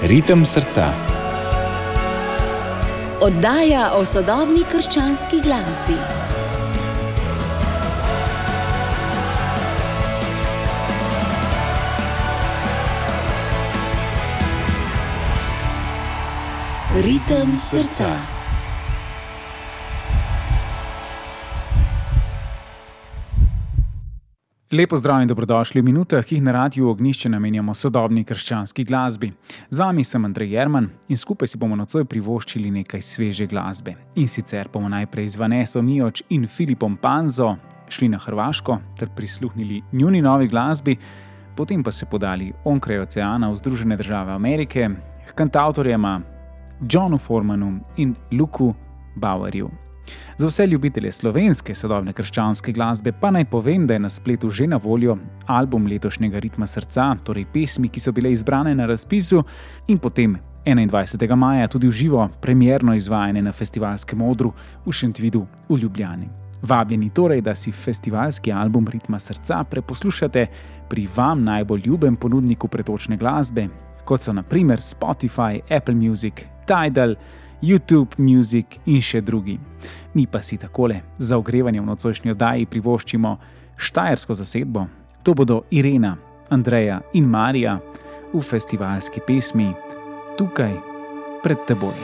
Ritem srca. Oddaja o sodobni krščanski glasbi. Ritem srca. Lepo zdrav in dobrodošli v minutah, ki jih na Radiu Ognjišče namenjamo sodobni krščanski glasbi. Z vami sem Andrej Jerman in skupaj si bomo nocoj privoščili nekaj sveže glasbe. In sicer bomo najprej z Vaneso Mijoč in Filipom Panzo šli na Hrvaško ter prisluhnili njuni novi glasbi, potem pa se podali onkraj oceana v Združene države Amerike k kantavtorjema Johnu Formanu in Luku Bauerju. Za vse ljubitelje slovenske sodobne krščanske glasbe pa naj povem, da je na spletu že na voljo album letošnjega Ritma srca, torej pesmi, ki so bile izbrane na razpisu in potem 21. maja tudi v živo premierno izvajanje na festivalskem odru v Šentvidu v Ljubljani. Vabljeni torej, da si festivalski album Ritma srca preposlušate pri vam najbolj ljubem ponudniku pretočne glasbe, kot so na primer Spotify, Apple Music, Tidal, YouTube Music in še drugi. Mi pa si takole za ogrevanje v nocojšnji oddaji privoščimo štajersko zasedbo. To bodo Irena, Andreja in Marija v festivalski pesmi Tukaj pred teboj.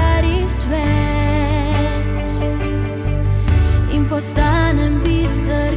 Postanem biser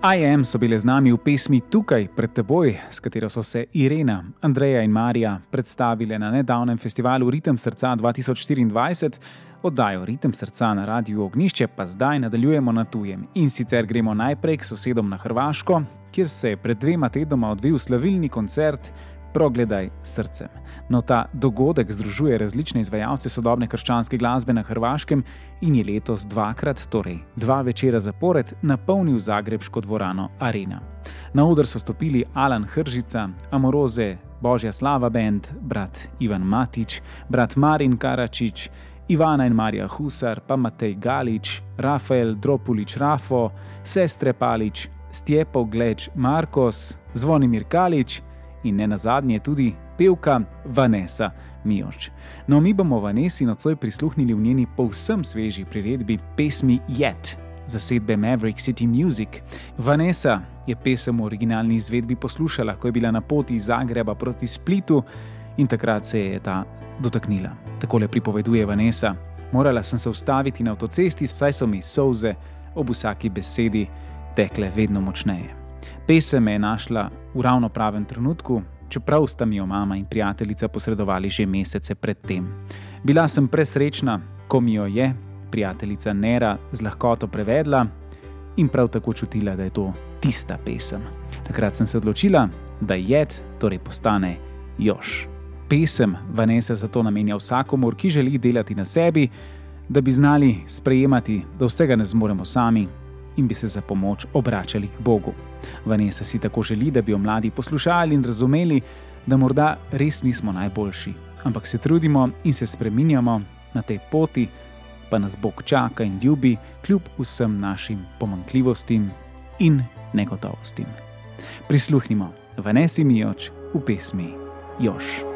I Am so bile z nami v pesmi Tukaj pred teboj, s katero so se Irena, Andreja in Marija predstavile na nedavnem festivalu Ritem srca 2024. Oddajo Ritem srca na Radiu Ognjišče pa zdaj nadaljujemo na tujem. In sicer gremo najprej k sosedom na Hrvaško, kjer se je pred 2 tednoma odvil slavilni koncert Progledaj srcem. No, ta dogodek združuje različne izvajalce sodobne krščanske glasbe na Hrvaškem in je letos 2-krat, torej 2 večera zapored, napolnil zagrebško dvorano Arena. Na oder so stopili Alan Hržica, Amoroze, Božja slava band, brat Ivan Matić, brat Marin Karačić, Ivana in Marija Husar, pa Matej Galić, Rafael Dropulić Rafo, sestre Palić, Stjepov Gleč Markos, Zvonimir Kalić in ne nazadnje tudi pevka Vanessa Mioč. No, mi bomo Vanesi nocoj prisluhnili v njeni povsem sveži priredbi pesmi Yet, zasedbe Maverick City Music. Vanessa je pesem v originalni izvedbi poslušala, ko je bila na poti iz Zagreba proti Splitu in takrat se je ta dotaknila. Takole pripoveduje Vanessa: morala sem se ustaviti na avtocesti, saj so mi solze ob vsaki besedi tekle vedno močneje. Pesem me je našla v ravno pravem trenutku, čeprav sta mi jo mama in prijateljica posredovali že mesece pred tem. Bila sem presrečna, ko mi jo je prijateljica Nera z lahkoto prevedla in prav tako čutila, da je to tista pesem. Takrat sem se odločila, da Yet torej postane Još. Pesem Vanessa zato namenja vsakomur, ki želi delati na sebi, da bi znali sprejemati, da vsega ne zmoremo sami in bi se za pomoč obračali k Bogu. Vanessa si tako želi, da bi jo mladi poslušali in razumeli, da morda res nismo najboljši, ampak se trudimo in se spreminjamo, na tej poti pa nas Bog čaka in ljubi kljub vsem našim pomanjkljivostim in negotovostim. Prisluhnimo Vanesi Mioč v pesmi Još.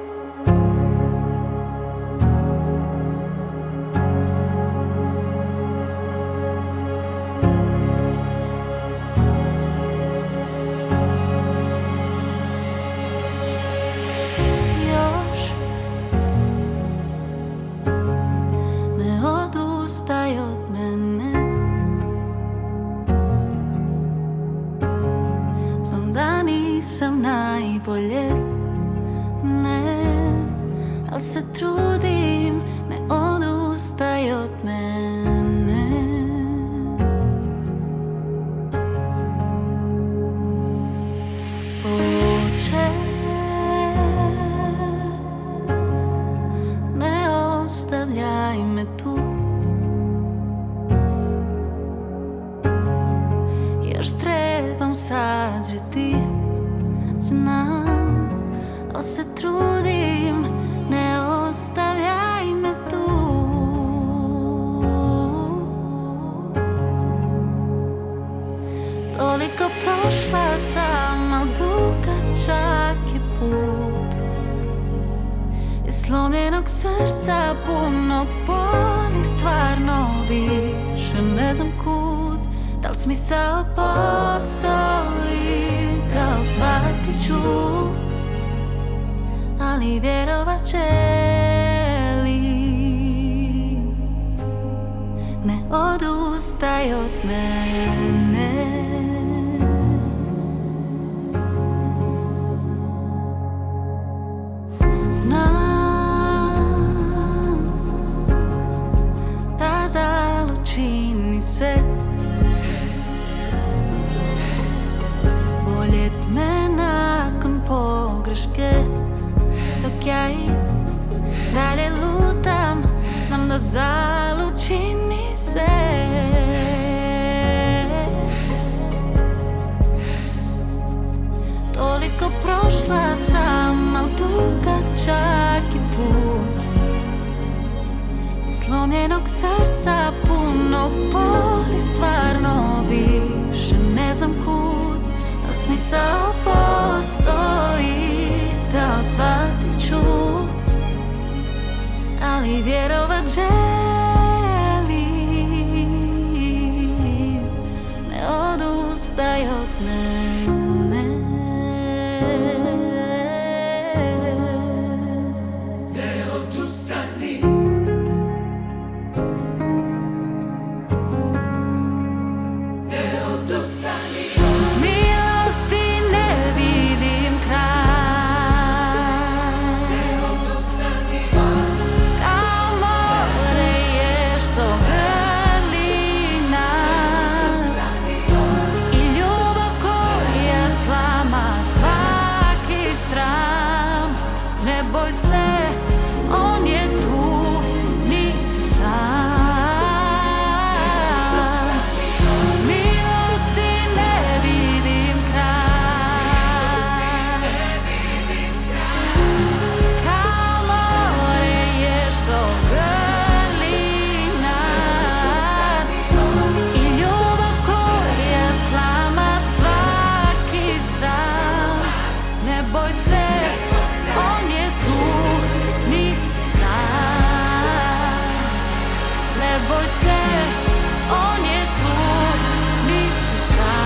boj se, on je tu, nisi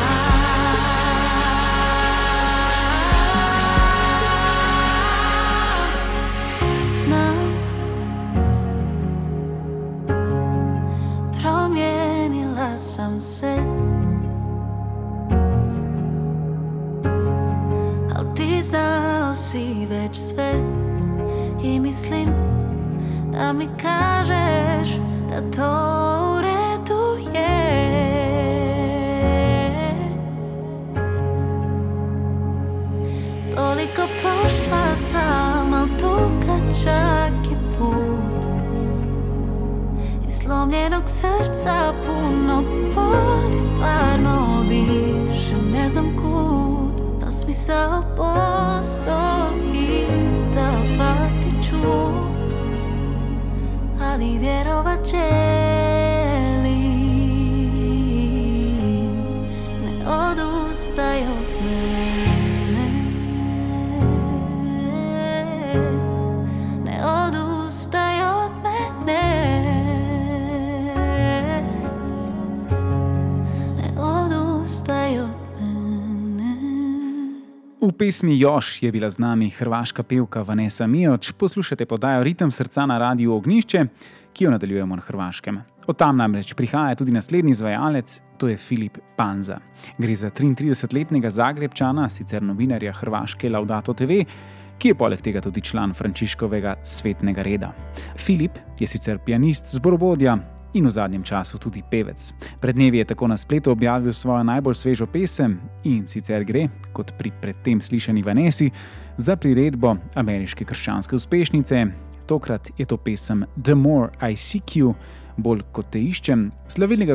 sam. Promijenila sam se, al ti znao si već sve i mislim da mi kažeš da to u redu je. Toliko prošla sam, al dugačak je put i slomljenog srca puno boli, stvarno više ne znam kud, da smisao postoji, da li shvatit ću, ali vjerovat želim, ne odustaj od mene, ne odustaj od mene, ne odustaj od mene. V pesmi Još je bila z nami hrvaška pevka Vanessa Mioč. Poslušate podajo Ritem srca na Radiu Ognjišče, ki jo nadaljujemo na Hrvaškem. Od tam namreč prihaja tudi naslednji izvajalec, to je Filip Panza. Gre za 33-letnega Zagrebčana, sicer novinarja hrvaške Laudato TV, ki je poleg tega tudi član Frančiškovega svetnega reda. Filip je sicer pianist, zborovodja in v zadnjem času tudi pevec. Pred dnevi je tako na spletu objavil svojo najbolj svežo pesem in sicer gre, kot pri predtem slišani Vanessi, za priredbo ameriške krščanske uspešnice. Tokrat je to pesem The More I Seek You, bolj kot te iščem, slavilnega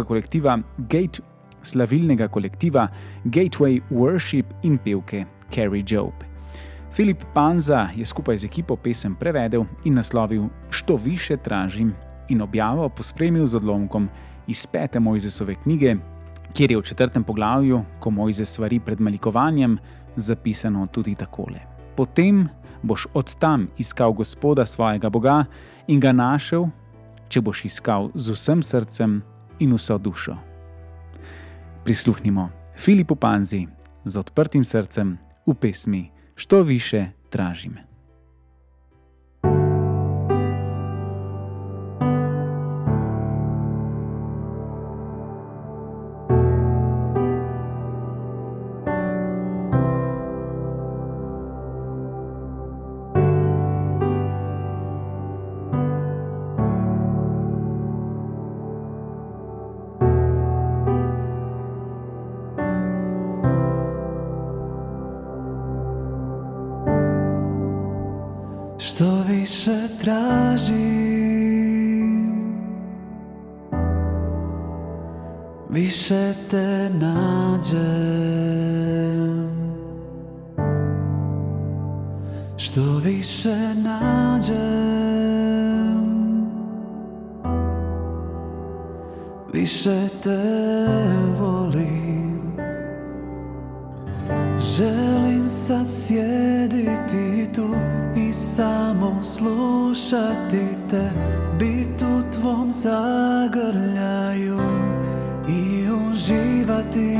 kolektiva Gateway Worship in pevke Carrie Job. Filip Panza je skupaj z ekipo pesem prevedel in naslovil Što više tražim in objavo pospremil z odlomkom iz 5. Mojzesove knjige, kjer je v 4. poglavju, ko Mojzes svari pred malikovanjem, zapisano tudi takole. Potem boš od tam iskal Gospoda svojega Boga in ga našel, če boš iskal z vsem srcem in vso dušo. Prisluhnimo Filipu Panzi z odprtim srcem v pesmi Što više tražim. Što više tražim, više te nađem. Što više nađem, više te volim. Želim sad sjediti tu i samo slušati te, bit u tvom zagrljaju i uživati,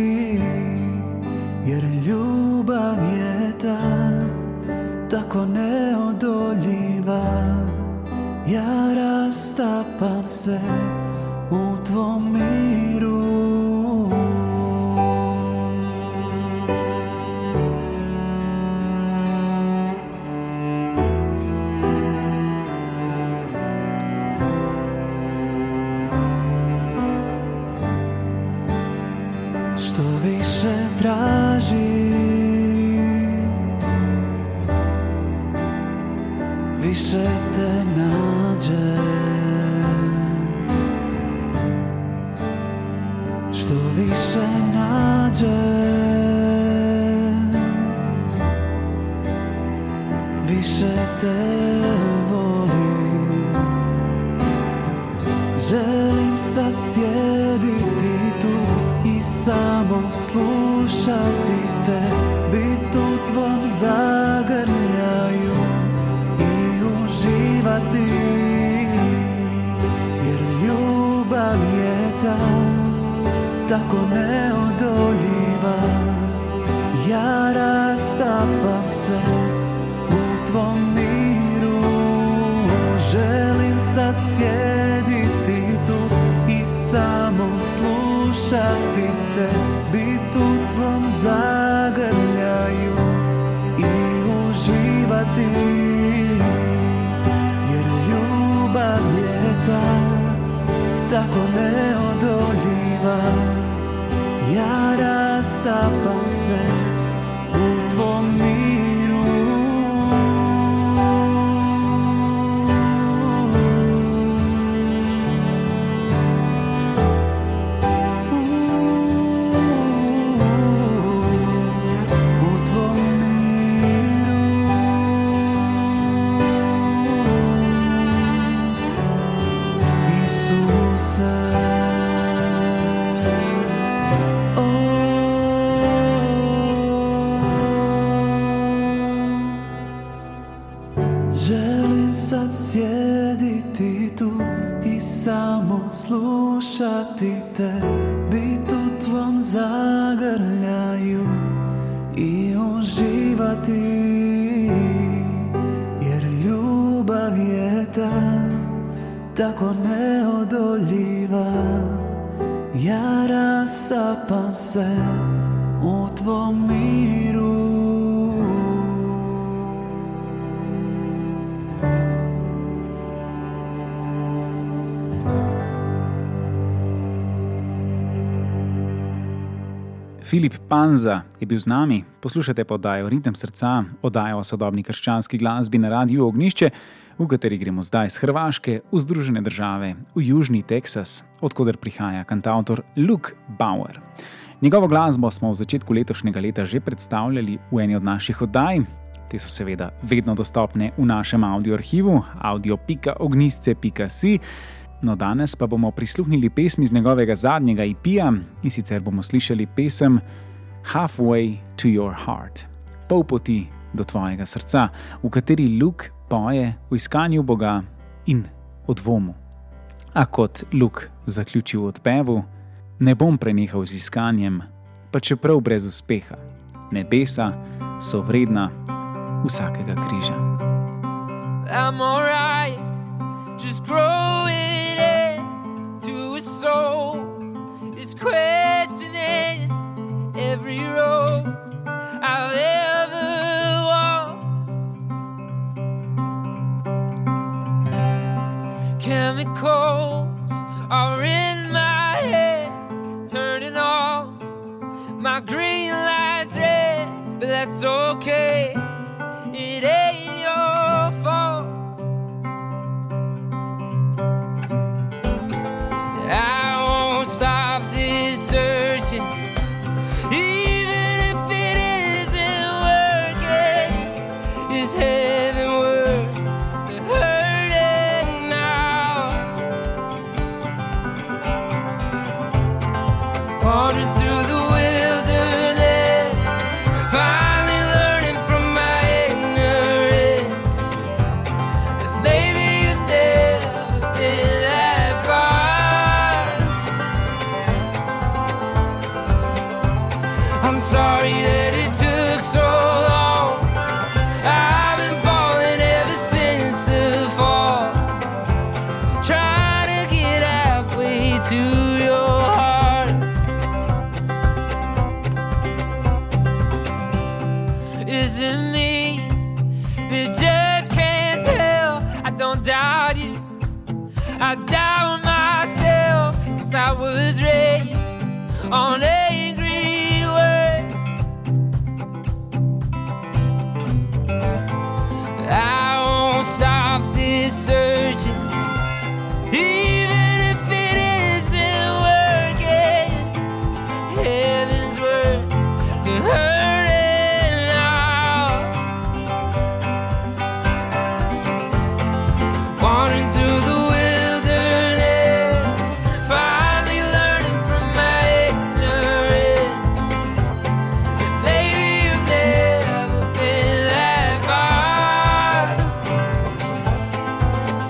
jer ljubav je tako neodoljiva. Ja rastapam se u tvom miru. Što više tražim, više te nađem. Što više nađem, više te volim. Želim sad sjediti tu i samo slušati te, bit u tvom zagrljaju i uživati, jer ljubav tako neodoljiva. Ja rastapam se u tvom miru, želim sad sjediti tu i samo slušati te, bit u tvom zagrljaju i uživati, jer ljubav je tako neodoljiva. Ja rastapam se u tvom miru. U tvom miru. Isuse, želim sad sjediti tu i samo slušati te, bit u tvom zagrljaju i uživati, jer ljubav je tako neodoljiva. Ja rastapam se u tvom miru. Filip Panza je bil z nami, poslušate pa oddajo Ritem srca, oddajo o sodobni krščanski glasbi na Radiu Ognjišče, v kateri gremo zdaj z Hrvaške v Združene države, v južni Teksas, odkoder prihaja kantavtor Luke Bauer. Njegovo glasbo smo v začetku letošnjega leta že predstavljali v eni od naših oddaj. Te so seveda vedno dostopne v našem audioarhivu audio.ognjisce.si. No, danes pa bomo prisluhnili pesmi z njegovega zadnjega EP-ja in sicer bomo slišali pesem Halfway to Your Heart, pol poti do tvojega srca, v kateri Luke poje v iskanju Boga in o dvomu. A kot Luke zaključi v odpevu, ne bom prenehal z iskanjem, pa čeprav brez uspeha. Nebesa so vredna vsakega križa. I'm alright, just growing into a soul. It's questioning every road I've ever walked. Chemicals are in my head, turning on my green lights red, but that's okay, it ain't your fault. I won't stop this searching, even if it isn't working. Is heaven worth the hurting now? Wandering through the wilderness, finally learning from my ignorance that maybe you've never been that far. I'm sorry that it took so long. I've been falling ever since the fall, trying to get halfway to your heart. Is it me that just can't tell? I don't doubt you, I doubt myself, 'cause I was raised on angry words. I won't stop this searching, even if it isn't working. Heaven's worth the hurting now. Wandering through the wilderness, finally learning from my ignorance that maybe you've never been that far.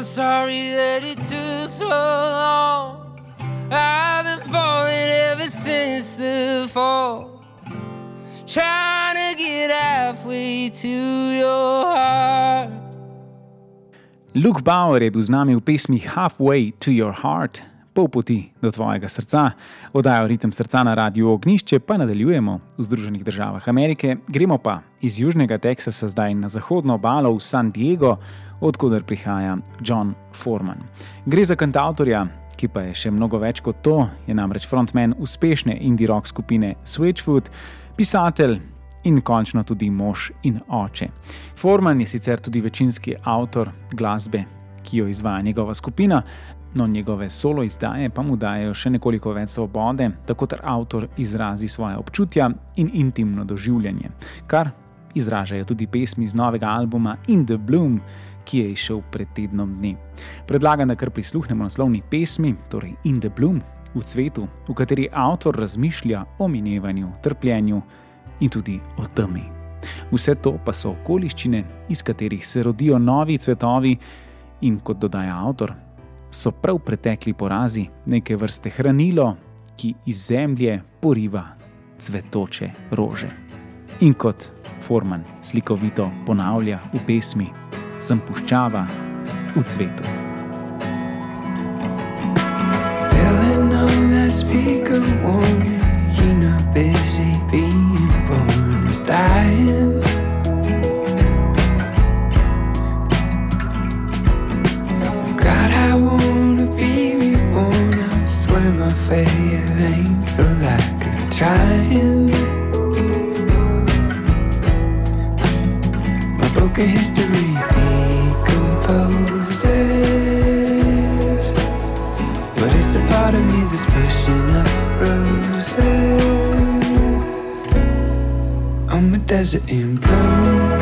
I'm sorry that it took so long. I've been falling ever since the fall, trying to get halfway to your heart. Luke Bauer je bil z nami v pesmi Halfway to Your Heart, pol poti do tvojega srca. Oddajo Ritem srca na Radiu Ognjišče pa nadaljujemo v Združenih državah Amerike. Gremo pa iz južnega Teksasa zdaj na zahodno obalo v San Diego, odkoder prihaja Jon Foreman. Gre za kantavtorja, ki pa je še mnogo več kot to, je namreč frontman uspešne indie rock skupine Switchfoot, pisatelj in končno tudi mož in oče. Foreman je sicer tudi večinski avtor glasbe, ki jo izvaja njegova skupina, no njegove solo izdaje pa mu dajejo še nekoliko več svobode, tako ter avtor izrazi svoje občutja in intimno doživljanje, kar izražajo tudi pesmi z novega albuma In the Bloom, ki je izšel pred tednom dni. Predlagam, da kar prisluhnemo naslovni pesmi, torej In the Bloom, v cvetu, v kateri avtor razmišlja o minevanju, trpljenju in tudi o temi. Vse to pa so okoliščine, iz katerih se rodijo novi cvetovi in, kot dodaja avtor, so prav pretekli porazi neke vrste hranilo, ki iz zemlje poriva cvetoče rože. In kot Foreman slikovito ponavlja v pesmi, sem puščava v cvetu. Feeling on that speaker warm, you're not busy being born, it's dying. God, I wanna be reborn, I swear my fate ain't for lack of trying. My broken history decomposes, but it's a part of me that's pushing up roses. I'm a desert in bloom,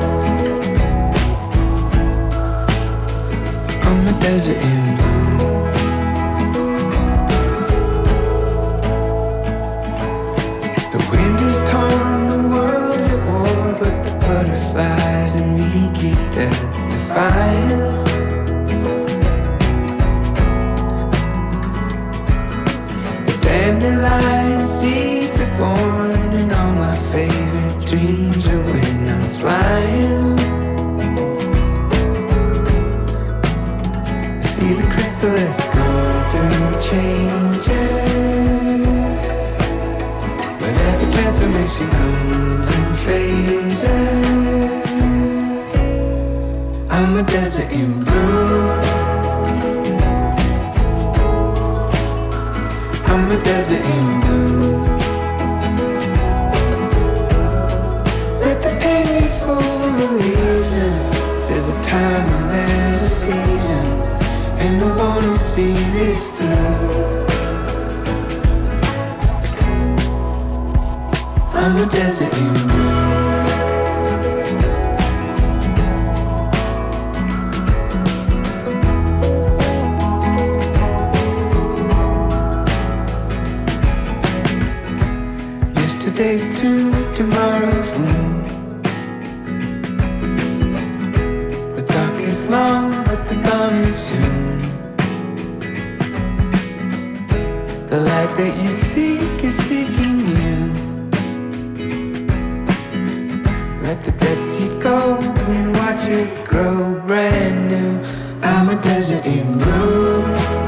I'm a desert in bloom. The wind is torn, the world's at war, but the butterflies in me keep death defying. The dandelion seeds are born, and all my favorite dreams are when I'm flying. I see the chrysalis going through changes, but every transformation comes in phases. I'm a desert in bloom, I'm a desert in bloom. Let the pain be for a reason, there's a time and there's a season, and I wanna see this through. I'm a desert in bloom. Yesterday's tomb, tomorrow's womb. The dark is long, but the dawn is soon. The light that you seek is seeking you. Let the dead seed go and watch it grow brand new. I'm a desert in bloom,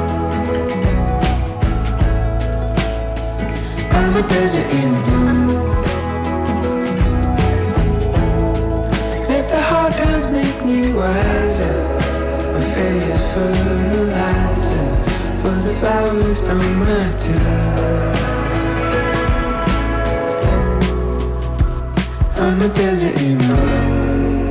I'm a desert in bloom. Let the hard times make me wiser, my failures fertilizer for the flowers on my tomb. I'm a desert in bloom.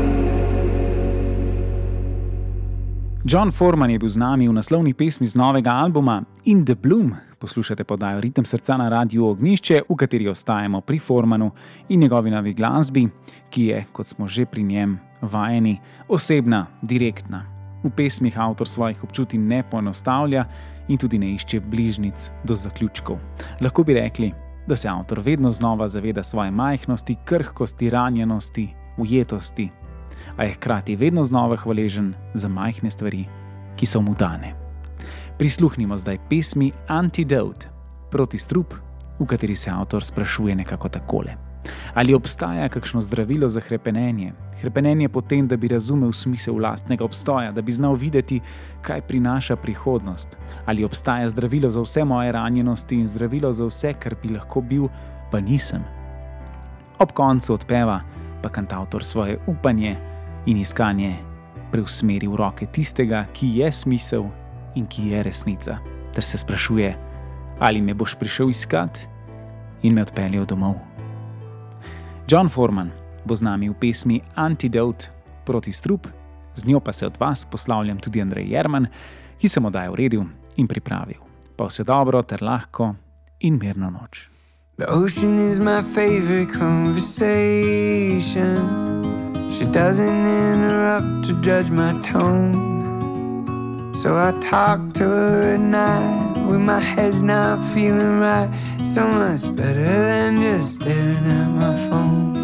Jon Foreman je bil z nami v naslovni pesmi z novega albuma In the Bloom. Poslušate podajo Ritem srca na Radiu Ognjišče, v kateri ostajamo pri Foremanu in njegovi novi glasbi, ki je, kot smo že pri njem vajeni, osebna, direktna. V pesmih avtor svojih občutij ne poenostavlja in tudi ne išče bližnic do zaključkov. Lahko bi rekli, da se avtor vedno znova zaveda svoje majhnosti, krhkosti, ranjenosti, ujetosti, a je hkrati vedno znova hvaležen za majhne stvari, ki so mu dane. Prisluhnimo zdaj pesmi Antidote, protistrup, v kateri se avtor sprašuje nekako takole. Ali obstaja kakšno zdravilo za hrepenenje? Hrepenenje potem, da bi razumel smisel lastnega obstoja, da bi znal videti, kaj prinaša prihodnost. Ali obstaja zdravilo za vse moje ranjenosti in zdravilo za vse, kar bi lahko bil, pa nisem. Ob koncu odpeva pa kantavtor svoje upanje in iskanje preusmeri v roke tistega, ki je smisel in ki je resnica, ter se sprašuje, ali me boš prišel iskat in me odpeljal domov. John Foreman bo z nami v pesmi Antidote, protistrup, z njo pa se od vas poslavljam tudi Andrej Jerman, ki sem oddajo uredil in pripravil. Pa vse dobro ter lahko in mirno noč. The ocean is my favorite conversation. She doesn't interrupt to judge my tone. So I talk to her at night when my head's not feeling right. So much better than just staring at my phone.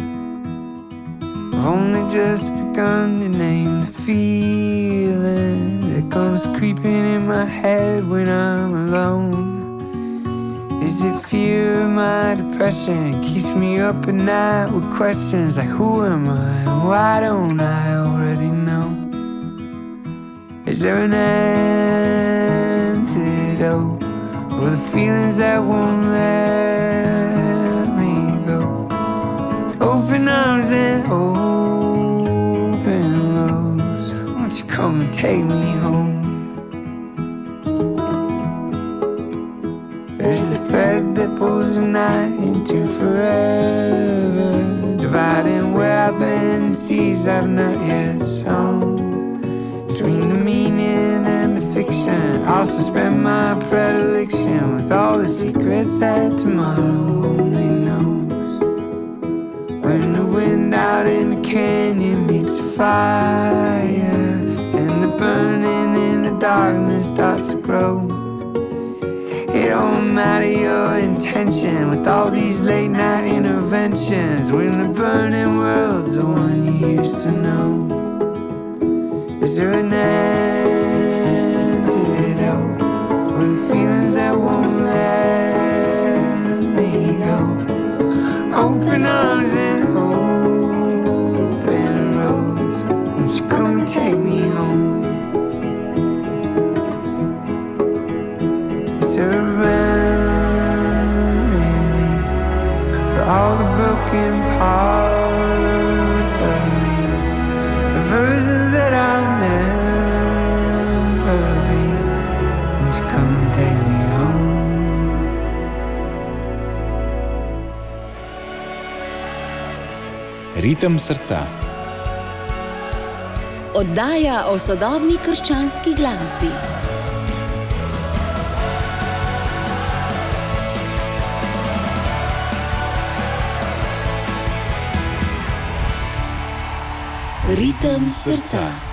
I've only just begun to name the feeling that comes creeping in my head when I'm alone. Is it fear of my depression? Keeps me up at night with questions like who am I and why don't I already know? Is there an antidote for the feelings that won't let me go? Open arms and open roads, won't you come and take me home? There's a thread that pulls the night into forever, dividing where I've been and seas I've not yet sown. Between the meaning and the fiction, I'll suspend my predilection with all the secrets that tomorrow only knows. When the wind out in the canyon meets the fire, and the burning in the darkness starts to grow. It don't matter your intention with all these late night interventions, when the burning world's the one you used to know. Is there an antidote for the feelings that won't let me go? Open arms and open roads, won't you come and take me home? Is there a remedy for all the broken parts of me, the versions that I'll never be? Won't you come and take me home? Ritem srca. Oddaja o sodobni krščanski glasbi. Ritem srca.